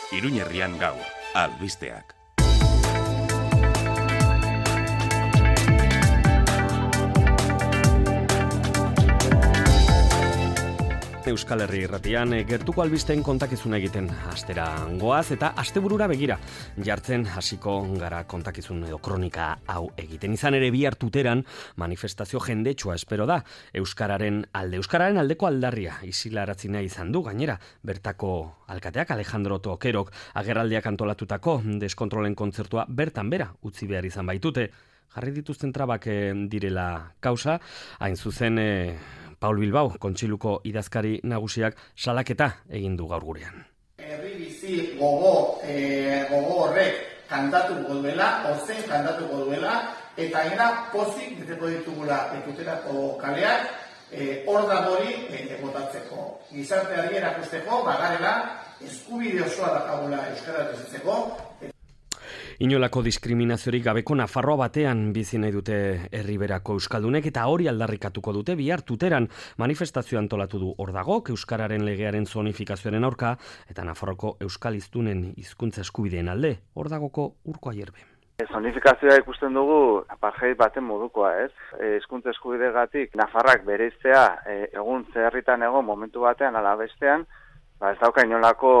Iruñerrian gaur, albisteak. Euskal Herri Irratian gertuko albisteen kontakizuna egiten astera goaz eta asteburura begira jartzen hasiko gara kontakizun edo kronika hau egiten. Izan ere bihar Tuteran manifestazio jendetsua espero da Euskararen aldeko aldarria isilarazi nahi izan du gainera bertako alkateak Alejandro Tokerok agerraldiak antolatutako deskontrolen kontzertua bertan bera utzi behar izan baitute. Jarri dituzten trabak direla kausa, hain zuzen Paul Bilbao, Kontsiluko idazkari nagusiak salaketa egin du gaur gurean. Herri bizi gogo horrek kantatuko duela, ozen kantatuko duela, eta gainera pozik beteko ditugula Tuterako kaleak, hor dagori botatzeko. Gizarteari erakusteko, bagarela, eskubide osoa dakagula euskara bizitzeko. Inolako diskriminaziorik gabeko Nafarroa batean bizi nahi dute herriberako euskaldunek eta hori aldarrikatuko dute bihar Tuteran manifestazio antolatu du Ordagok euskararen legearen zonifikazioaren aurka eta Nafarroko euskal hiztunen hizkuntza eskubideen alde Ordagoko Urko Ayerbe. Zonifikazioa ikusten dugu apartheid baten modukoa, ez? Hizkuntza eskubidegatik Nafarrak bereiztea egun zerritan egon momentu batean ala bestean, ez dauka inolako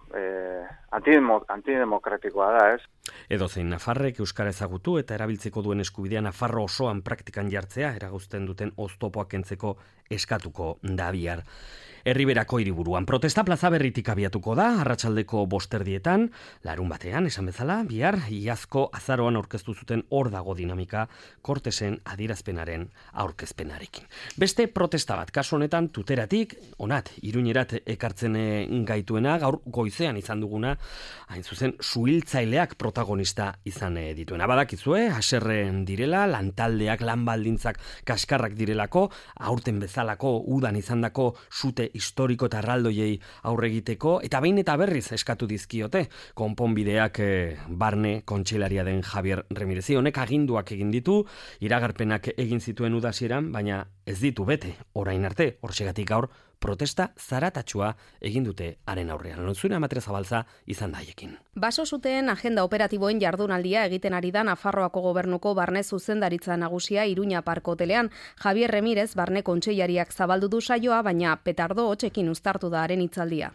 antidemokratikoa da, ez? Edozein Nafarrek euskara ezagutu eta erabiltzeko duen eskubidea Nafarro osoan praktikan jartzea eragozten duten oztopoak kentzeko eskatuko da bihar. Herriberako hiriburuan protesta plaza berritik abiatuko da, arratsaldeko 5:00 larun batean, esan bezala, bihar iazko azaroan aurkeztu zuten hor dago dinamika Kortesen adierazpenaren aurkezpenarekin. Beste protesta bat, kasu honetan Tuteratik, onat, Iruñerat ekartzen gaituena, gaur goizean izan duguna, hain zuzen, suhiltzaileak protagonista izan dituena. Badakizue, haserren direla, lantaldeak, lanbaldintzak kaskarrak direlako, aurten bezalako, udan izandako sute historiko eta erraldoiei aurre egiteko, eta behin eta berriz eskatu dizkiote, konponbideak barne kontseilaria den Javier Remirezi. Honek aginduak egin ditu, iragarpenak egin zituen udasieran, baina ez ditu bete, orain arte, horsegatik gaur, protesta zaratatsua egin dute haren aurrean. Lontzuna Matre Zabalza izan daiekin. Baso zuten agenda operatiboen jardunaldia egiten ari da Nafarroako gobernuko barne zuzendaritza nagusia Iruña Park Hotelean. Javier Remirez barne kontseilariak zabaldu du saioa, baina petardo hotzekin uztartu da haren hitzaldia.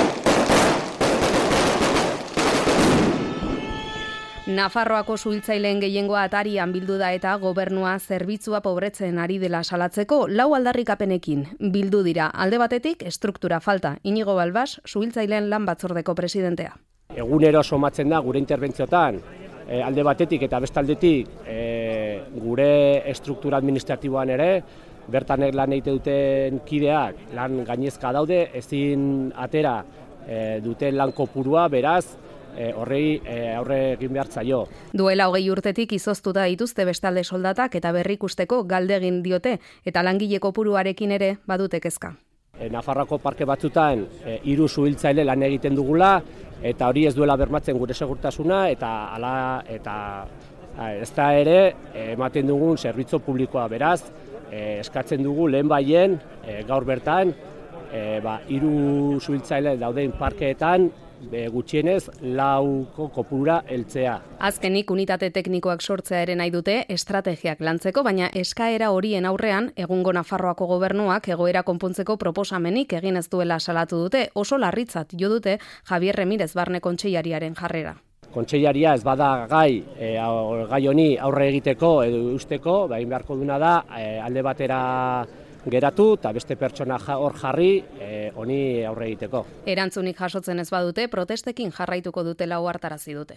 Nafarroako suhiltzaileen gehiengoa atarian bildu da eta gobernua zerbitzua pobretzen ari dela salatzeko 4 aldarrikapenekin bildu dira. Alde batetik estruktura falta. Inigo Balbas, suhiltzaileen lan batzordeko presidentea. Egunero somatzen da gure interbentziotan, alde batetik eta bestaldetik gure estruktura administratiboan ere, bertan lan egite duten kideak lan gainezka daude, ezin atera duten lan kopurua, beraz, horrei aurre egin behar zaio. Duela 20 urtetik izoztuta dituzte bestalde soldatak eta berrikusteko galde egin diote eta langile kopuruarekin ere badute kezka. Nafarroako parke batzutan 3 suhiltzaile lan egiten dugula eta hori ez duela bermatzen gure segurtasuna eta ez da ere ematen dugun zerbitzu publikoa, beraz eskatzen dugu lehenbaien gaur bertan 3 suhiltzaile dauden parkeetan gutxienez 4 kopurura heltzea. Azkenik unitate teknikoak sortzea ere nahi dute estrategiak lantzeko, baina eskaera horien aurrean egungo Nafarroako gobernuak egoera konpontzeko proposamenik egin ez duela salatu dute. Oso larritzat jo dute Javier Remirez barne kontseilariaren jarrera. Kontseilaria ez bada gai honi aurre egiteko edo usteko, egin beharko duna da alde batera geratu eta beste pertsona hor jarri honi aurre egiteko. Erantzunik jasotzen ez badute, protestekin jarraituko dutela ohartarazi dute.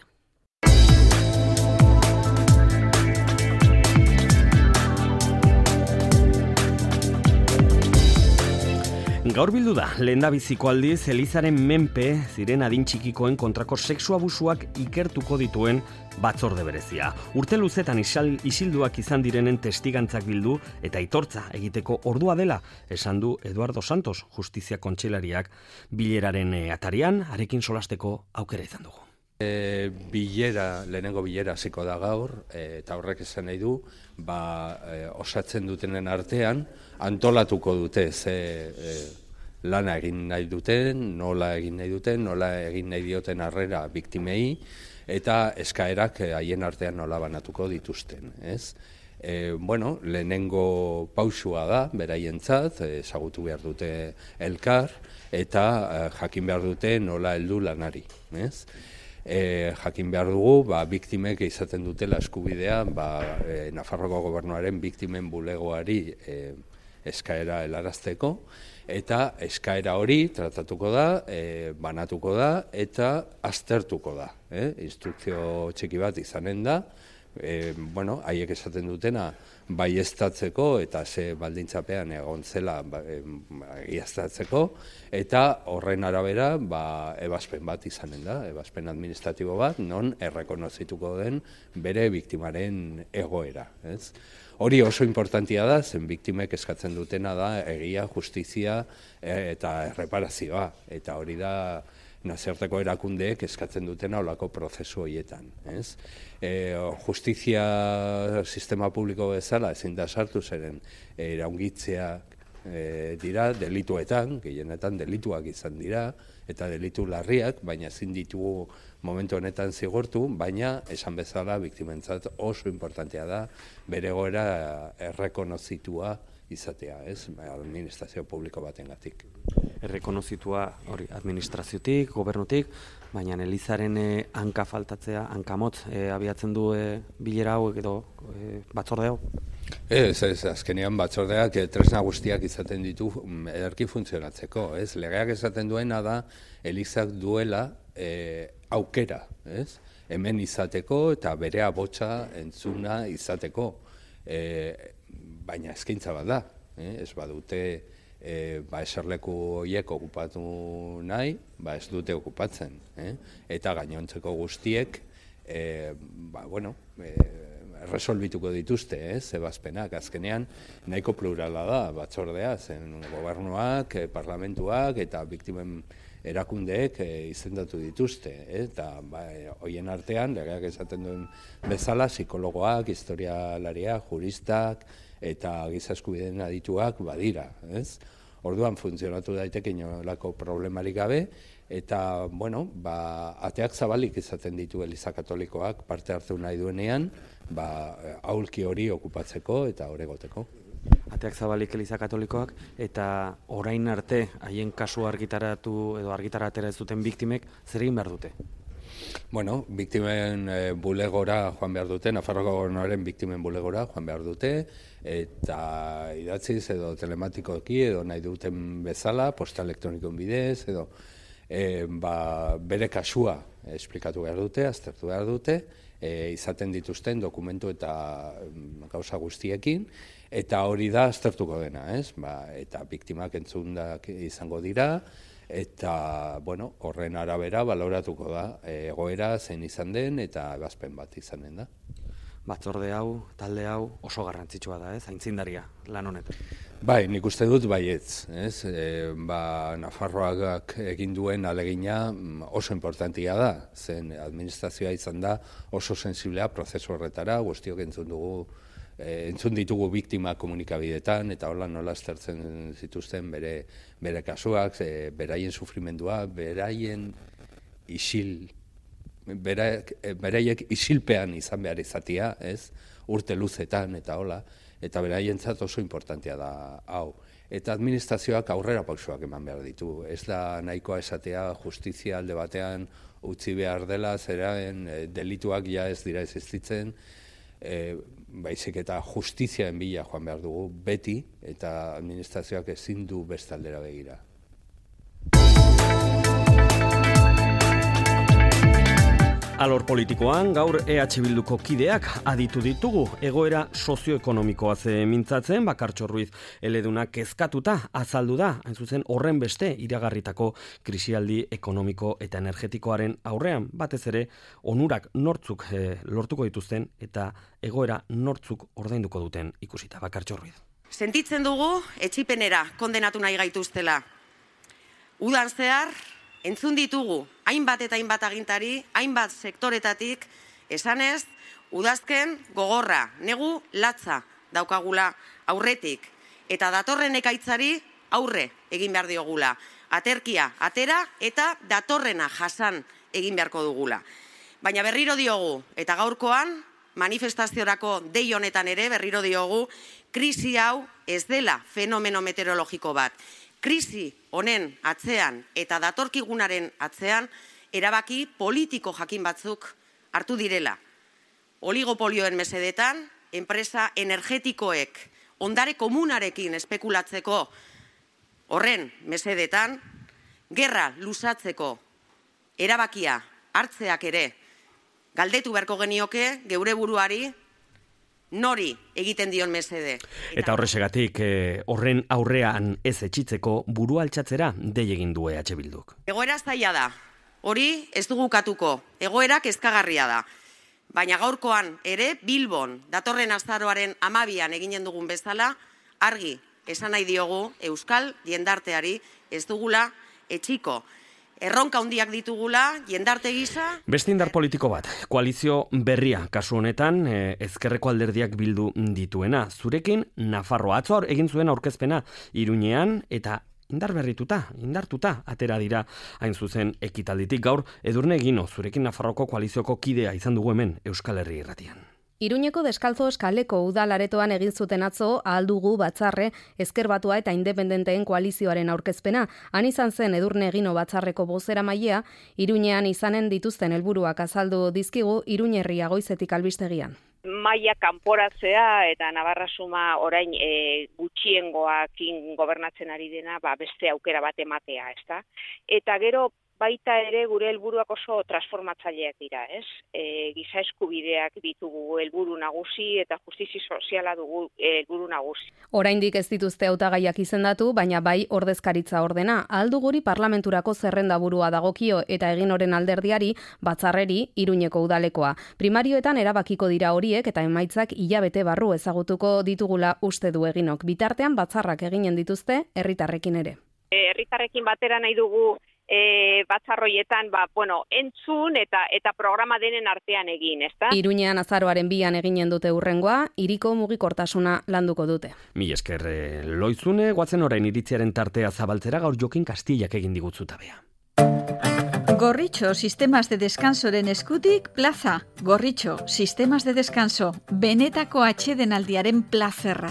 Gaur bildu da, lehendabiziko aldiz Elizaren menpe ziren adin txikikoen kontrako sexu abusuak ikertuko dituen batzorde berezia. Urte luzetan isilduak izan direnen testigantzak bildu eta aitortza egiteko ordua dela, esan du Eduardo Santos, justizia kontseilariak bileraren atarian, arekin solasteko aukera izan dugu. Lehenengo bilera hasiko da gaur, eta horrek esan nahi du, osatzen dutenen artean, antolatuko dute lana egin nahi duten, nola egin nahi dioten harrera biktimei, eta eskaerak haien artean nola banatuko dituzten, ez? Lehenengo pausua da, beraientzat, ezagutu behar dute elkar, eta jakin behar dute nola heldu lanari, ez? Jakin behar dugu, biktimek izaten dutela eskubidea, Nafarroako gobernuaren biktimen bulegoari eskaera helarazteko, eta eskaera hori tratatuko da, banatuko da, eta aztertuko da. Instrukzio txiki bat izanen da, haiek esaten dutena baieztatzeko eta ze baldintzapean egon zela baieztatzeko, eta horren arabera ebazpen bat izanen da, ebazpen administratibo bat, non errekonozituko den bere biktimaren egoera. Hori oso importantia da, zen biktimek eskatzen dutena da egia, justizia eta erreparazioa, eta hori da nazioarteko erakundeek eskatzen dutena olako prozesu horietan. Justizia sistema publiko bezala ezin da sartu zeren iraungitzea dira delituetan, gehienetan delituak izan dira, eta delitu larriak, baina ezin ditugu momentu honetan zigortu, baina esan bezala biktimentzat oso importantea da bere egoera errekonozitua izatea, administrazio publiko batengatik. Errekonozitua hori administraziotik, gobernutik, baina Elizaren hanka faltatzea, hankamotz abiatzen du bilera hau edo batzorde hau? Azkenean batzordeak tresna guztiak izaten ditu ederki funtzionatzeko. Legeak esaten duena da Elizak duela aukera, hemen izateko eta bere abotsa entzuna izateko. Baina eskaintza bat da, ez badute eserleku horiek okupatu nahi, ez dute okupatzen. Eta gainontzeko guztiek, resolbituko dituzte, ebazpenak. Azkenean, nahiko plurala da batzordea, zen gobernuak, parlamentuak eta biktimen erakundeek izendatu dituzte. Eta horien artean, legeak esaten duen bezala, psikologoak, historialariak, juristak, eta giza eskubideen adituak badira, Orduan funtzionatu daiteke inolako problemarik gabe, eta, ateak zabalik izaten ditu Eliza Katolikoak parte hartu nahi duenean, aulki hori okupatzeko eta horregoteko. Ateak zabalik Eliza Katolikoak, eta orain arte haien kasu argitaratu edo argitaratera ez duten biktimek zer egin behar dute? Biktimen bulegora joan behar dute, Nafarroako gobernuaren biktimen bulegora joan behar dute, eta idatziz edo telematikoki edo nahi duten bezala, posta elektronikoen bidez, edo bere kasua esplikatu behar dute, aztertu behar dute, izaten dituzten dokumentu eta gauza guztiekin, eta hori da aztertuko dena, eta biktimak entzundak izango dira, eta horren arabera baloratuko da egoera zein izan den eta ebazpen bat izanen da. Batzorde hau, talde hau oso garrantzitsua da, aintzindaria lan honetan. Bai, nik uste dut baietz, Nafarroak egin duen alegina oso importantia da, zen administrazioa izan da oso sensiblea prozesu horretara, guztiok entzun ditugu biktima komunikabidetan, eta hola nola aztertzen zituzten bere kasuak, beraien sufrimendua, beraiek isilpean izan behar izatea, urte luzetan eta hola, eta beraientzat oso importantea da hau. Eta administrazioak aurrera pausoak eman behar ditu. Ez da nahikoa esatea justizia alde batean utzi behar dela, zeraen delituak ja ez dira existitzen, baizik eta justiziaen bila joan behar dugu beti, eta administrazioak ezin du beste aldera begira. Alor politikoan, gaur EH Bilduko kideak aditu ditugu, egoera sozioekonomikoa mintzatzen, Bakartxo Ruiz eleduna kezkatuta azaldu da, hain zuzen horren beste iragarritako krisialdi ekonomiko eta energetikoaren aurrean, batez ere onurak nortzuk lortuko dituzten eta egoera nortzuk ordainduko duten ikusita. Bakartxo Ruiz. Sentitzen dugu etsipenera kondenatu nahi gaituztela. Udan zehar, entzun ditugu, hainbat eta hainbat agintari, hainbat sektoretatik, esanez, udazken gogorra, negu latza daukagula aurretik. Eta datorren ekaitzari aurre egin behar diogula. Aterkia atera eta datorrena jasan egin beharko dugula. Baina berriro diogu, eta gaurkoan, manifestaziorako dei honetan ere berriro diogu, krisi hau ez dela fenomeno meteorologiko bat. Krisi honen atzean eta datorkigunaren atzean erabaki politiko jakin batzuk hartu direla. Oligopolioen mesedetan, enpresa energetikoek ondare komunarekin espekulatzeko horren mesedetan, gerra luzatzeko erabakia hartzeak ere galdetu beharko genioke geure buruari nori egiten dion mesede. Eta horrexegatik horren aurrean ez etxitzeko burua altxatzera dei egin du EH Bilduk. Egoera zaila da, hori ez dugu katuko, egoera kezkagarria da. Baina gaurkoan ere Bilbon datorren azaroaren 12an eginen dugun bezala, argi esan nahi diogu euskal jendarteari ez dugula etxiko. Erronka handiak ditugula, jendarte gisa. Beste indar politiko bat, koalizio berria kasu honetan, ezkerreko alderdiak bildu dituena. Zurekin, Nafarroa atzo egin zuen aurkezpena Iruñean eta indartuta, atera dira hain zuzen ekitalditik. Gaur, Edurne Egino, zurekin Nafarroko koalizioko kidea izan dugu hemen Euskal Herri Irratian. Iruñeko Deskalzo Eskaleko udalaretoan egin zuten atzo ahaldugu batzarre Ezker Batua eta Independenteen koalizioaren aurkezpena. Han izan zen Edurne Egino batzarreko bozeramailea, Iruñean izanen dituzten helburuak azaldu dizkigu Iruñerria Goizetik albistegian. Maila kanporatzea eta Navarra Suma orain gutxiengoakin gobernatzen ari dena, beste aukera bat ematea, ezta? Eta gero baita ere gure helburuak oso transformatzaileak dira, ez? Giza eskubideak ditugu helburu nagusi eta justizia soziala dugu helburu nagusi. Oraindik ez dituzte hautagaiak izendatu, baina bai ordezkaritza ordena. Ahalduguri parlamenturako zerrendaburua dagokio eta Eginoren alderdiari batzarreri Iruñeko udalekoa. Primarioetan erabakiko dira horiek eta emaitzak hilabete barru ezagutuko ditugula uste du Eginok. Bitartean batzarrak eginen dituzte herritarrekin ere. Herritarrekin batera nahi dugu batzarroietan entzun eta programa denen artean egin, ezta? Iruñean azaroaren 2an eginen dute hurrengoa, hiriko mugikortasuna landuko dute. Mila esker Loizune, goazen orain iritziaren tartea zabaltzera gaur Jokin Kastillak egin digutzutabea. Gorritxo, sistemas de descansoren eskutik plaza. Gorritxo, sistemas de descanso, benetako atsedenaldiaren plazerra.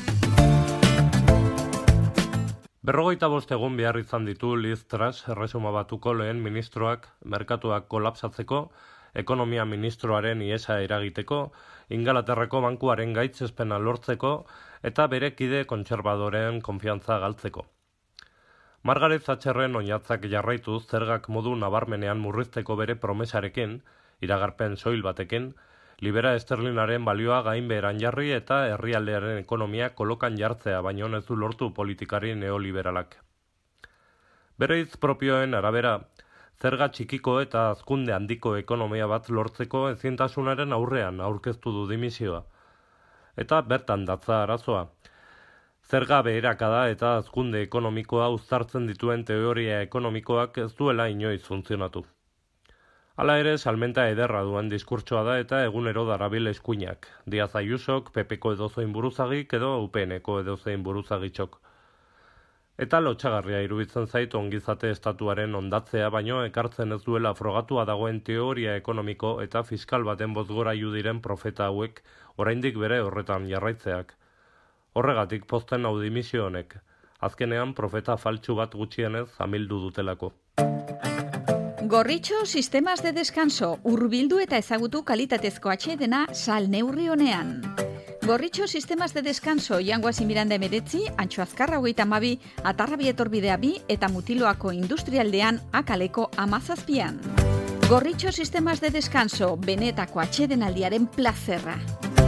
45 egun behar izan ditu Liz Truss Erresuma Batuko lehen ministroak merkatuak kolapsatzeko, ekonomia ministroaren iesa eragiteko, Ingalaterrako bankuaren gaitzespena lortzeko eta bere kide kontserbadoren konfiantza galtzeko. Margaret Thatcherren oinatzak jarraituz zergak modu nabarmenean murrizteko bere promesarekin, iragarpen soil batekin, libera esterlinaren balioa gainbeheran jarri eta herrialdearen ekonomia kolokan jartzea baino ez du lortu politikari neoliberalak. Bere hitz propioen arabera, zerga txikiko eta hazkunde handiko ekonomia bat lortzeko ezintasunaren aurrean aurkeztu du dimisioa. Eta bertan datza arazoa. Zerga beherakada eta hazkunde ekonomikoa uztartzen dituen teoria ekonomikoak ez duela inoiz funtzionatu. Hala ere, salmenta ederra duen diskurtsoa da eta egunero darabil eskuinak. Diaz Ayusok, PPko edozein buruzagik edo UPNeko edozein buruzagitxok. Eta lotxagarria iruditzen zait ongizate estatuaren ondatzea baino ekartzen ez duela frogatua dagoen teoria ekonomiko eta fiskal baten bozgorailu diren profeta hauek oraindik bere horretan jarraitzeak. Horregatik pozten hau dimisio honek. Azkenean profeta faltsu bat gutxienez amildu dutelako. Gorritxo, sistemas de descanso, hurbildu eta ezagutu kalitatezko atsedena salneurri honean. Gorritxo, sistemas de descanso, Jangoasi Miranda 19, Antxo Azkarra 32, Atarrabi etorbidea 2 eta Mutiloako industrialdean Akaleko 17. Gorritxo, sistemas de descanso, benetako atsedenaldiaren plazerra.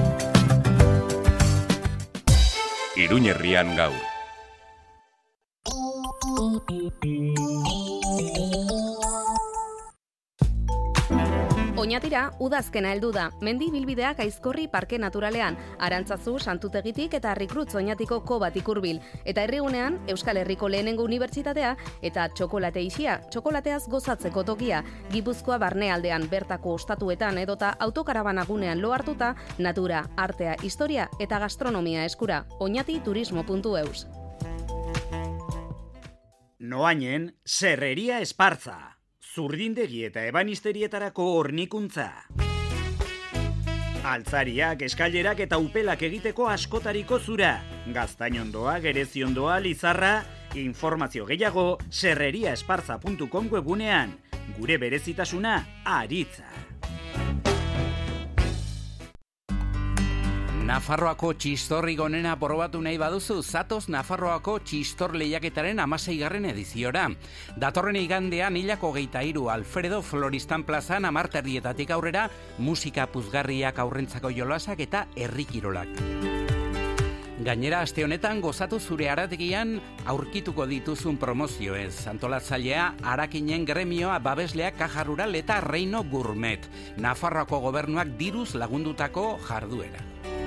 Iruñerrian gaur. Oñatira, udazkena heldu da. Mendi bilbideak Aizkorri Parke Naturalean, Arantzazu, Santutegitik eta Rikrutz Oñatiko Kobat ikurbil. Eta herrigunean, Euskal Herriko lehenengo unibertsitatea eta txokolate isia, txokolateaz gozatzeko tokia. Gipuzkoa barnealdean bertako ostatuetan edota autokarabanagunean lo hartuta, natura, artea, historia eta gastronomia eskura. Oñatiturismo.eus. Noainen, Serreria Esparza. Zurdindegi eta ebanisterietarako hornikuntza. Altzariak, eskailerak eta upelak egiteko askotariko zura. Gaztainondoa, gereziondoa, lizarra, informazio gehiago serreriaesparza.com webunean. Gure berezitasuna, aritza. Nafarroako txistorri gonena probatu nahi baduzu, zatoz Nafarroako txistor lehiaketaren 16. ediziora. Datorren igandean hilako 23 Alfredo Floristan plazan 10:00 aurrera musika puzgarriak aurrentzako jolasak eta herrikirolak. Gainera, aste honetan gozatu zure arategian aurkituko dituzun promozioez. Antolatzailea Arakinen gremioa babesleak Caja Rural eta Reino Gourmet. Nafarroako gobernuak diruz lagundutako jarduera.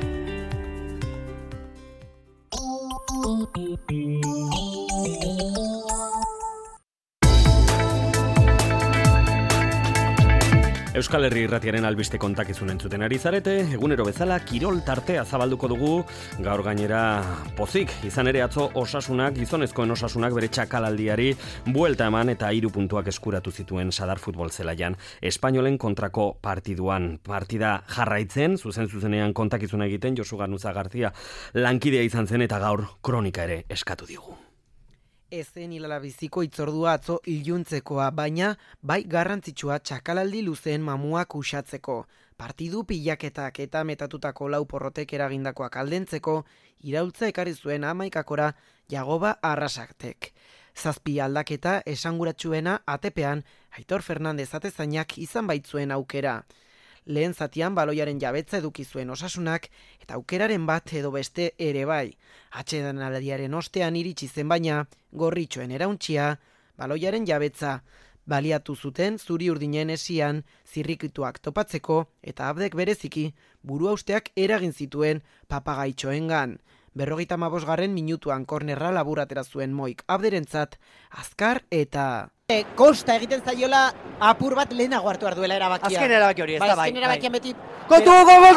Euskal Herri Irratiaren albiste kontakizun entzuten ari zarete, egunero bezala kirol tartea zabalduko dugu, gaur gainera pozik, izan ere atzo osasunak, gizonezkoen osasunak bere txakalaldiari buelta eman eta 3 puntuak eskuratu zituen Sadar futbol zelaian Espainolen kontrako partiduan. Partida jarraitzen, zuzenean kontakizuna egiten, Josu Ganuza Garzia lankidea izan zen eta gaur kronika ere eskatu digu. Ezen hilalabiziko itzordua atzo iluntzekoa, baina bai garrantzitsua txakalaldi luzeen mamuak usatzeko. Partidu pilaketak eta metatutako 4 porrotek eragindakoak aldentzeko, iraultza ekarri zuen 11 Jagoba Arrasaktek. 7 aldaketa esanguratsuena ATPan Aitor Fernandez atezainak izan baitzuen aukera. Lehen zatian baloiaren jabetza eduki zuen osasunak eta aukeraren bat edo beste ere bai. Atsedenaldiaren ostean iritsi zen baina gorritxoen erauntxia, baloiaren jabetza baliatu zuten zuri urdinen esian zirrikituak topatzeko eta abdek bereziki buruausteak eragin zituen papagaitxoengan. 55. minutuan kornerra labur atera zuen Moik abderentzat azkar eta kosta egiten zaiola apur bat lehenago hartu behar duela erabakia. Azken erabaki hori, ez da bai. Azken erabakian beti... Kotu,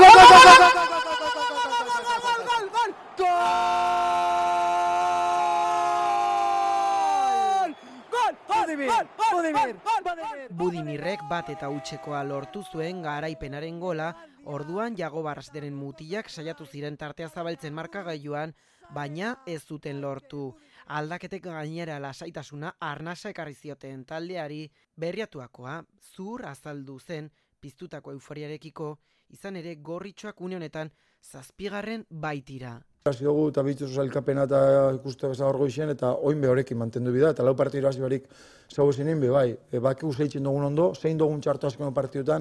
Budimirrek bat eta utxekoa lortu zuen garaipenaren gola, orduan Jagoba Arrasateren mutilak saiatu ziren tartea zabaltzen markagailuan, baina ez zuten lortu. Aldaketek gainera lasaitasuna arnasa ekarri zioten taldeari, berriatuakoa zur azaldu zen piztutako euforiarekiko, izan ere gorritxoak une honetan 7. baitira. Hasi dugu eta bitzu zailkapena eta ikuste bezala hor goizien eta oin behorekin mantendu bida eta 4 partidu hasi barik zau esinen be bai. Baki usaitzen dugun ondo, zein dugun txartu azken partidutan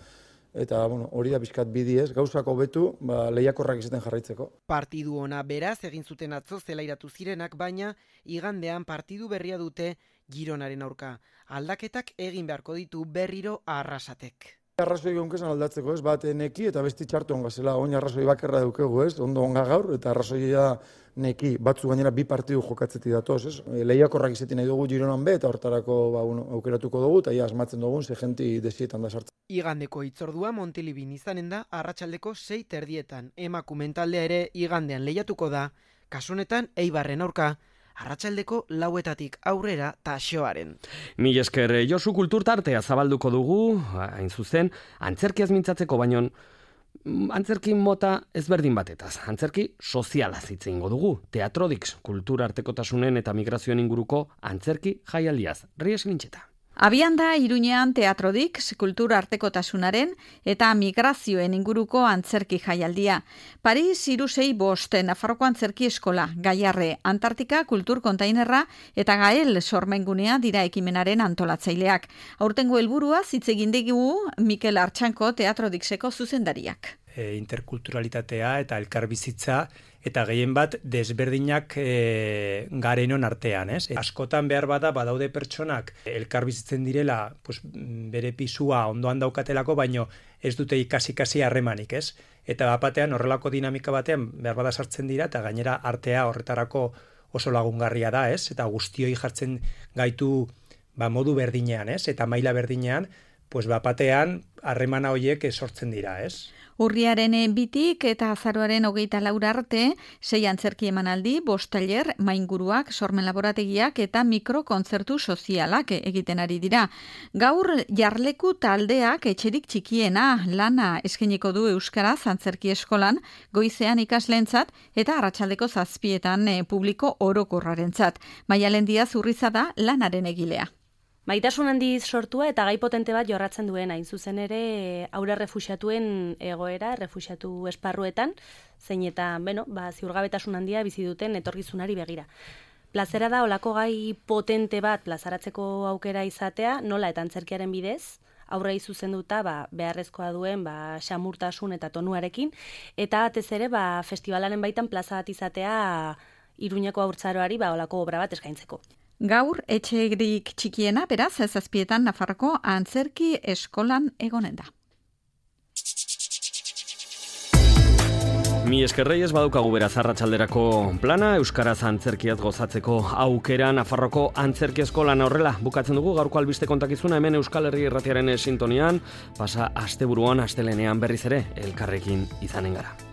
eta bueno, hori da pixkat bidiez, gauzako hobetu, lehiakorrak izaten jarraitzeko. Partidu ona beraz egin zuten atzo zelairatu zirenak, baina igandean partidu berria dute Gironaren aurka. Aldaketak egin beharko ditu berriro Arrasatek. Arrazoi gonkezan aldatzeko, ez, bat neki eta besti txartu onga zela, oin arrazoi bakarra daukegu, ez, ondo onga gaur, eta arrazoia neki, batzu gainera 2 partidu jokatzeti datoz, ez, lehiakorrak izetin nahi dugu Gironan be, eta hortarako aukeratuko dugu, eta asmatzen dugun, ze jenti desietan da sartzen. Igandeko itzordua Montilibin izanen da, arratsaldeko 6:30, emakumeen taldea ere igandean lehiatuko da, kasunetan Eibarren aurka, arratsaldeko 4:00 aurrera Taxoaren. Mil esker, Josu kulturtartea zabalduko dugu, hain zuzen, antzerkiaz mintzatzeko baino, antzerki mota ezberdin batetaz, antzerki sozialaz hitz egingo dugu, Teatrodix, kulturartekotasunen eta migrazioen inguruko antzerki jaialdiaz. Ries Lintxeta. Abian da Iruñean Teatrodix, kultura artekotasunaren eta migrazioen inguruko antzerki jaialdia. Paris 365 Nafarroko antzerki eskola, Gaiarre, Antartika kultur kontainerra eta Gael sormengunea dira ekimenaren antolatzaileak. Aurtengo helburua hitz egin digu Mikel Artxanko Teatrodixeko zuzendariak. Interkulturalitatea eta elkarbizitza eta gehien bat desberdinak garenon artean, ez? Askotan behar bada badaude pertsonak elkarbizitzen direla, pues, bere pisua ondoan daukatelako, baino ez dute ikasi harremanik, ez? Eta batean horrelako dinamika batean behar bada sartzen dira eta gainera artea horretarako oso lagungarria da, ez? Eta guztioi jartzen gaitu modu berdinean, ez? Eta maila berdinean, pues batean harremana horiek sortzen dira, ez? Urriaren 2 eta azaroaren 24 arte, 6 antzerki emanaldi, 5 tailer, mainguruak, sormen laborategiak eta mikrokontzertu sozialak egiten ari dira. Gaur jarleku taldeak etxerik txikiena lana eskainiko du euskaraz antzerki eskolan, goizean ikasleentzat eta arratsaldeko 7 publiko orokorrarentzat. Maialen Diaz Urriza da lanaren egilea. Maitasun handiz sortua eta gai potente bat jorratzen duen, hain zuzen ere aurre refuxiatuen egoera, refuxiatu esparruetan, zein eta, ziurgabetasun handia bizi duten etorkizunari begira. Plazera da olako gai potente bat plazaratzeko aukera izatea, nola eta antzerkiaren bidez, aurrei zuzenduta beharrezkoa duen xamurtasun eta tonuarekin, eta batez ere festivalaren baitan plaza bat izatea Iruñeko haurtzaroari olako obra bat eskaintzeko. Gaur etxerik txikiena, beraz, 7 Nafarroko antzerki eskolan egonen da. Mi eskerrei ez badaukagu beraz arratsalderako plana, euskaraz antzerkiaz gozatzeko aukera Nafarroko antzerki eskolan horrela. Bukatzen dugu gaurko albiste kontakizuna hemen Euskal Herri Irratiaren sintonian, pasa asteburuan astelenean berriz ere elkarrekin izanen gara.